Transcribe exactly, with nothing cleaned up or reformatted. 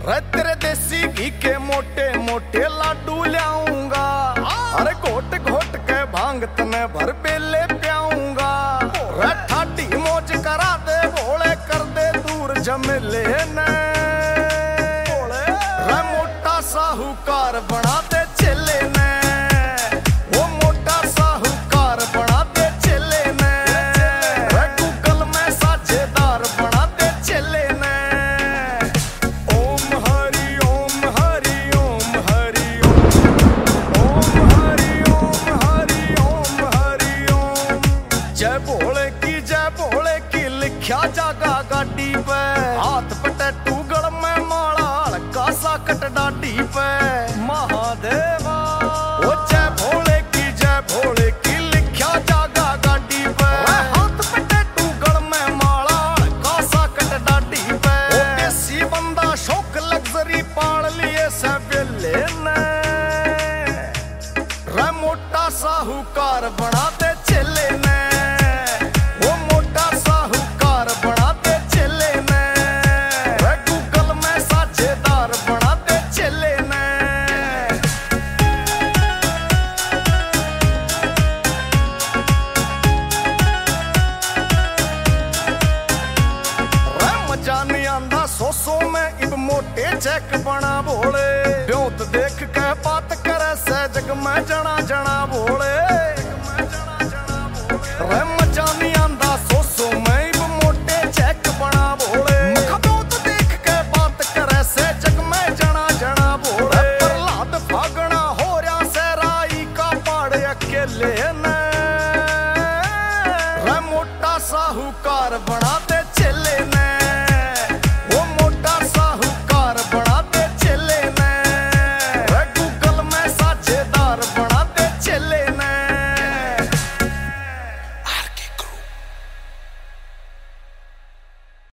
रे तेरे देसी घी के मोटे मोटे लाडू लाऊंगा, अरे घोट घोट के भांग तने भर बेले प्याऊंगा। रे ठाडी मौज करा दे भोले कर दे दूर झमेले ने, रे मोटा साहूकार बना दे चेले ने, वो मोटा साहूकार बना दे चेले ने, रे गूगल में साझेदार बना दे चेले ने। ओम हरि ओम हरि ओम हरि ओम, ओम हरि ओम हरि ओम हरि ओम। जय भोले की जय भोले की लिखा जागा गाड़ी पे, हाथ पे टैटू गल में माला हल्का सा कट डाडी पे। महादेवा ओ जय भोले की जय भोले की लिखा जागा गाड़ी पे, हाथ पे टैटू गल में माला हल्का सा कट डाडी पे। ओ देसी बंदा शौक लग्जरी पाल लिए से वेले ने, रे मोटा साहूकार बना दे चेले ने, वो मोटा साहूकार बना दे चेले ने, रे गूगल में साझेदार बना दे चेले ने। रे मजा नहीं आंदा सो सो में इब मोटे चेक बना भोले, ब्योत देख के बात करे से जग में जना जना भोले। रे मजा नहीं आंदा सो सो में इब मोटे चेक बना भोले, ब्योत देख के बात करे से जग में जना जना भोले। प्रहलाद फागना हो रहा से राई का पाड़ अकेले